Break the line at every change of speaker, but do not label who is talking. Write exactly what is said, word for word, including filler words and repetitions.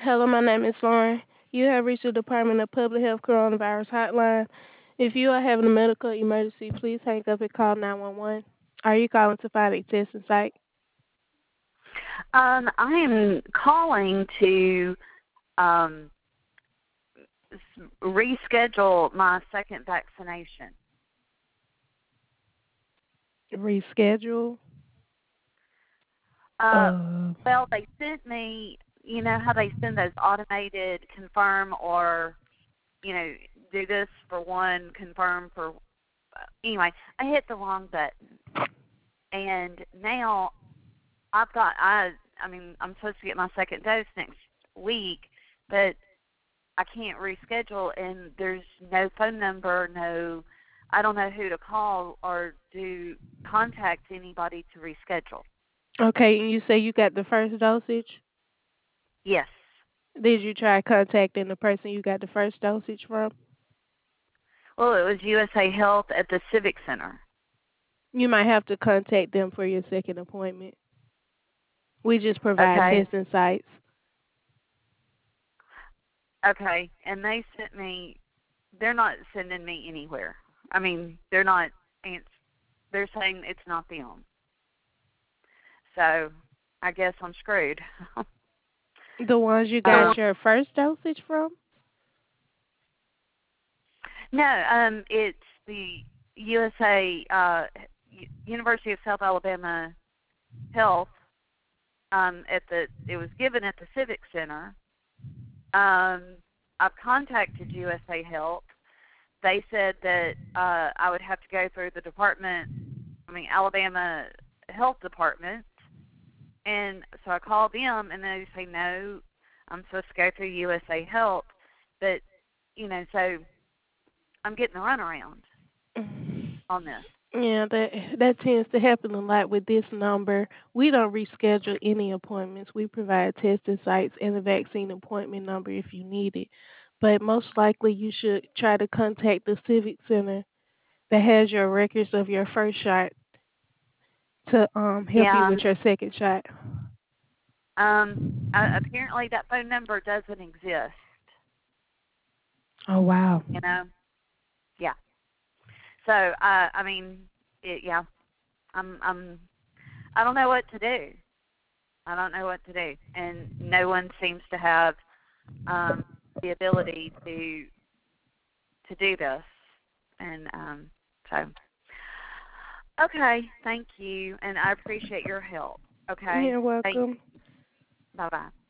Hello, my name is Lauren. You have reached the Department of Public Health Coronavirus Hotline. If you are having a medical emergency, please hang up and call nine one one. Are you calling to find a testing site?
Um, I am calling to um, s- reschedule my second vaccination.
Reschedule?
Uh,
Uh,
well, they sent me, you know how they send those automated confirm or, you know, do this for one, confirm for, uh, anyway, I hit the wrong button. And now I've got, I, I mean, I'm supposed to get my second dose next week, but I can't reschedule, and there's no phone number, no, I don't know who to call or to contact anybody to reschedule.
okay, and you say you got the first dosage?
Yes.
Did you try contacting the person you got the first dosage from?
Well, it was U S A Health at the Civic Center.
You might have to contact them for your second appointment. We just provide
Okay.
testing sites.
Okay. And they sent me, they're not sending me anywhere. I mean, they're not, ans- they're saying it's not them. So I guess I'm screwed.
The ones you got
um,
your first dosage from?
no, um, it's the U S A, uh, U- University of South Alabama Health. Um, at the, it was given at the Civic Center. Um, I've contacted U S A Health. They said that uh, I would have to go through the department, I mean, Alabama Health Department. And so I called them, and they say, no, I'm supposed to go through U S A Health. But, you know, so I'm getting a runaround on this.
Yeah, that that tends to happen a lot with this number. We don't reschedule any appointments. We provide testing sites and a vaccine appointment number if you need it. But most likely you should try to contact the Civic Center that has your records of your first shot to um help you
Yeah,
with your second shot.
um, uh, apparently that phone number doesn't exist,
Oh wow.
you know? Yeah. So, uh, I mean, it, yeah, I'm, I'm, I don't know what to do. I don't know what to do, and no one seems to have um, the ability to to do this. And um, so, okay, thank you, and I appreciate your help. Okay,
You're
thank.
welcome.
Bye bye.